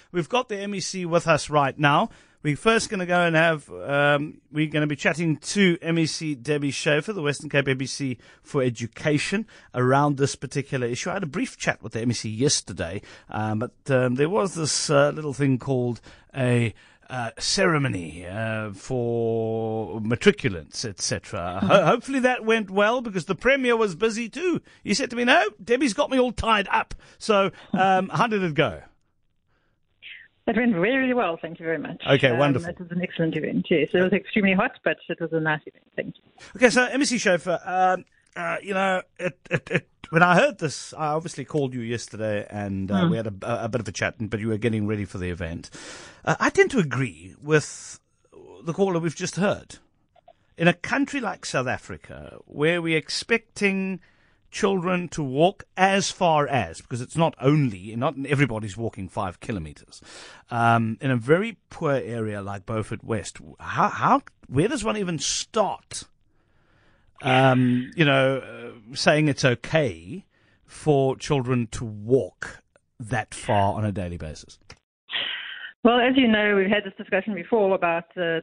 we've got the MEC with us right now. We're first going to go and we're going to be chatting to MEC Debbie Schaffer, the Western Cape MEC for Education, around this particular issue. I had a brief chat with the MEC yesterday, but there was this little thing called a ceremony for matriculants, etc. Hopefully that went well, because the Premier was busy too. He said to me, no, Debbie's got me all tied up. So how did it go? It went really well, thank you very much. Okay, wonderful. It was an excellent event, yes. It was extremely hot, but it was a nice event, thank you. Okay, so MEC Schaffer, when I heard this, I obviously called you yesterday, and we had a bit of a chat, but you were getting ready for the event. I tend to agree with the caller we've just heard. In a country like South Africa, where we're expecting children to walk as far as, because it's not everybody's walking 5 kilometers, in a very poor area like Beaufort West, where does one even start? Saying it's okay for children to walk that far on a daily basis. Well, as you know, we've had this discussion before about the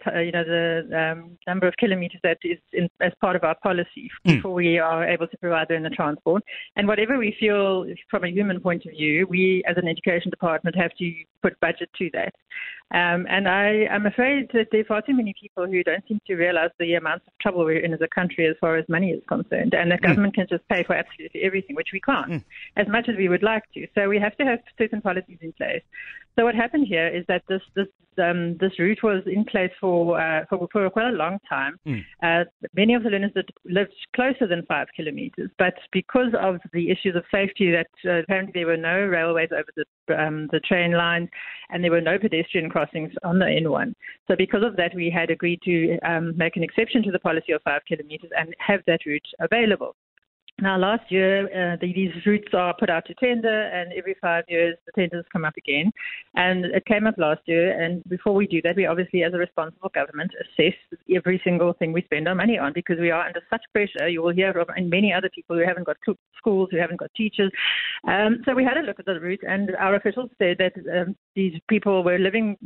number of kilometres that is as part of our policy before we are able to provide them the transport. And whatever we feel from a human point of view, we as an education department have to put budget to that. And I'm afraid that there are far too many people who don't seem to realize the amounts of trouble we're in as a country as far as money is concerned. And the government can just pay for absolutely everything, which we can't, as much as we would like to. So we have to have certain policies in place. So what happened here is that this route was in place for quite a long time. Many of the learners that lived closer than 5 kilometers, but because of the issues of safety, that apparently there were no railways over the train lines, and there were no pedestrian crossings on the N1. So because of that, we had agreed to make an exception to the policy of 5 kilometers and have that route available. Now, last year, these routes are put out to tender, and every 5 years, the tenders come up again. And it came up last year, and before we do that, we obviously, as a responsible government, assess every single thing we spend our money on, because we are under such pressure. You will hear from many other people who haven't got schools, who haven't got teachers. So we had a look at the route, and our officials said that these people were living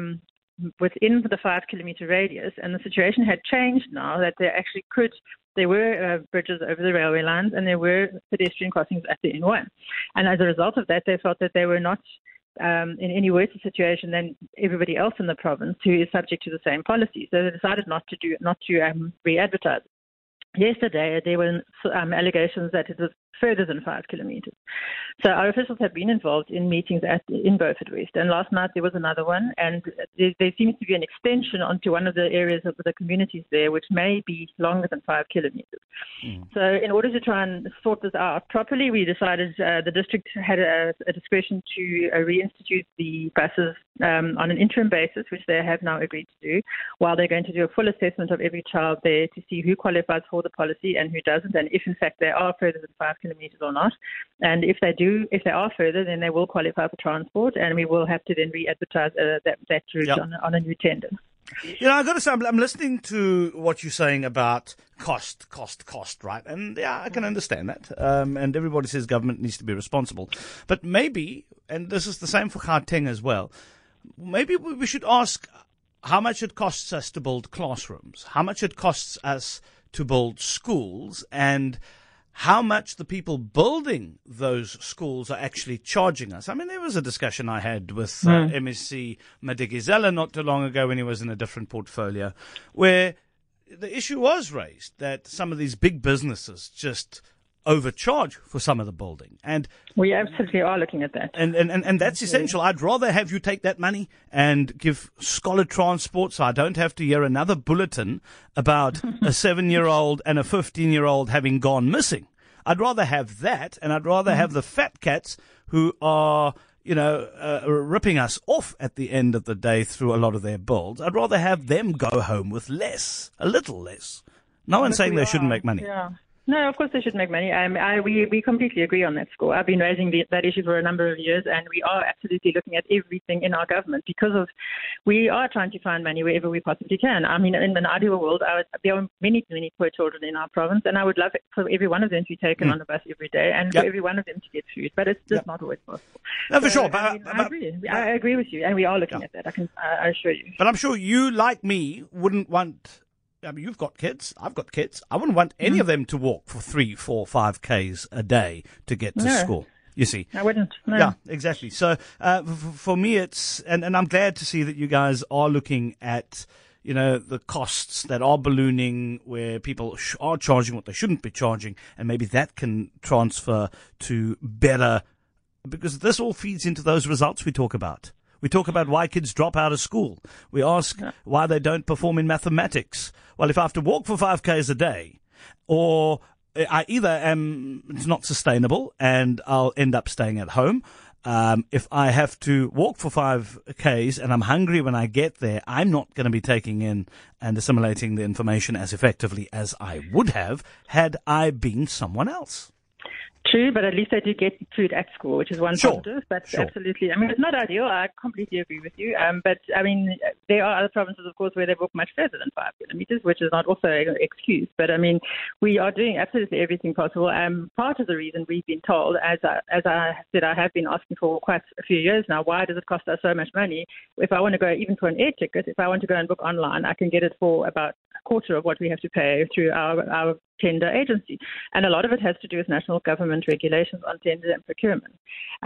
within the 5 kilometer radius, and the situation had changed now that there were bridges over the railway lines, and there were pedestrian crossings at the N1. And as a result of that, they felt that they were not in any worse a situation than everybody else in the province who is subject to the same policy. So they decided not to re-advertise. Yesterday, there were allegations that it was further than 5 kilometers. So our officials have been involved in meetings in Beaufort West. And last night there was another one, and there seems to be an extension onto one of the areas of the communities there, which may be longer than 5 kilometers. So in order to try and sort this out properly, we decided the district had a discretion to reinstitute the buses on an interim basis, which they have now agreed to do, while they're going to do a full assessment of every child there to see who qualifies for the policy and who doesn't, and if in fact they are further than 5 kilometers or not. And if they are further, then they will qualify for transport, and we will have to then re-advertise that route on a new tender. I've got to say, I'm listening to what you're saying about cost, right? And yeah, I can understand that. And everybody says government needs to be responsible. But maybe, and this is the same for Gauteng as well, maybe we should ask how much it costs us to build classrooms, how much it costs us to build schools, and how much the people building those schools are actually charging us. I mean, there was a discussion I had with MSc Madikizela not too long ago when he was in a different portfolio, where the issue was raised that some of these big businesses just overcharge for some of the building. And we absolutely are looking at that. And that's essential. I'd rather have you take that money and give scholar transport so I don't have to hear another bulletin about a 7-year-old and a 15-year-old having gone missing. I'd rather have that, and I'd rather have the fat cats who are, ripping us off at the end of the day through a lot of their builds. I'd rather have them go home with less, a little less. No one's saying they shouldn't make money. Yeah. No, of course they should make money. We completely agree on that score. I've been raising that issue for a number of years, and we are absolutely looking at everything in our government because we are trying to find money wherever we possibly can. I mean, in an ideal world, there are many, many poor children in our province, and I would love it for every one of them to be taken on a bus every day and for every one of them to get food. But it's just not always possible. No, for sure. I agree. I agree with you, and we are looking at that. I assure you. But I'm sure you, like me, wouldn't want. I mean, you've got kids. I've got kids. I wouldn't want any of them to walk for 3, 4, 5 Ks a day to get to school. You see, I wouldn't. No. Yeah, exactly. So for me, it's and I'm glad to see that you guys are looking at the costs that are ballooning, where people are charging what they shouldn't be charging, and maybe that can transfer to better, because this all feeds into those results we talk about. We talk about why kids drop out of school. We ask why they don't perform in mathematics. Well, if I have to walk for 5 Ks a day, or I either it's not sustainable and I'll end up staying at home. If I have to walk for 5 Ks and I'm hungry when I get there, I'm not going to be taking in and assimilating the information as effectively as I would have had I been someone else. True, but at least I do get food at school, which is one positive. But absolutely, I mean, it's not ideal. I completely agree with you. But I mean, there are other provinces, of course, where they walk much further than 5 kilometers, which is not also an excuse. But I mean, we are doing absolutely everything possible. Part of the reason we've been told, as I said, I have been asking for quite a few years now, why does it cost us so much money? If I want to go even for an air ticket, if I want to go and book online, I can get it for about a quarter of what we have to pay through our tender agency. And a lot of it has to do with national government regulations on tender and procurement.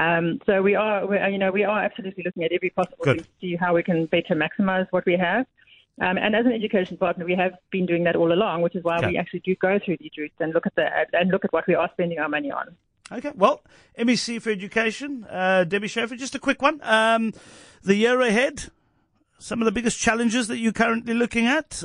So we are absolutely looking at every possible thing to see how we can better maximize what we have. And as an education partner, we have been doing that all along, which is why we actually do go through these routes and look at what we are spending our money on. Okay, well, MEC for Education, Debbie Schaefer, just a quick one. The year ahead, some of the biggest challenges that you're currently looking at.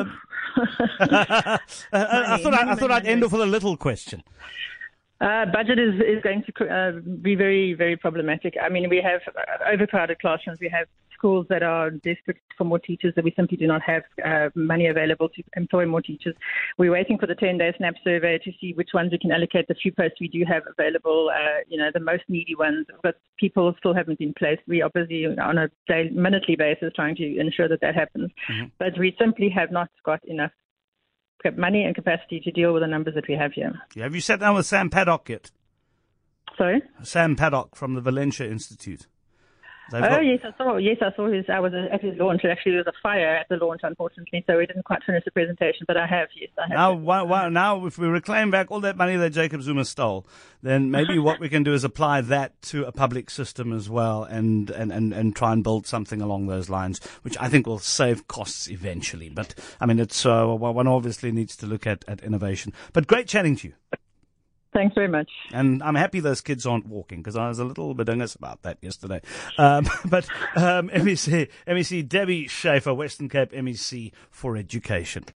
I thought I'd end off with a little question. Budget is going to be very, very problematic. I mean, we have overcrowded classrooms. We have schools that are desperate for more teachers, that we simply do not have money available to employ more teachers. We're waiting for the 10-day SNAP survey to see which ones we can allocate the few posts we do have available, the most needy ones, but people still haven't been placed. We are busy on a minutely basis trying to ensure that happens. Mm-hmm. But we simply have not got enough money and capacity to deal with the numbers that we have here. Yeah, have you sat down with Sam Paddock yet? Sorry? Sam Paddock from the Valencia Institute. Yes, I saw. Yes, I saw I was at his launch. Actually, there was a fire at the launch, unfortunately, so we didn't quite finish the presentation. But I have. Now, if we reclaim back all that money that Jacob Zuma stole, then maybe what we can do is apply that to a public system as well, and try and build something along those lines, which I think will save costs eventually. But I mean, it's one obviously needs to look at innovation. But great chatting to you. Thanks very much. And I'm happy those kids aren't walking, because I was a little bedungus about that yesterday. But MEC Debbie Schaefer, Western Cape MEC for Education.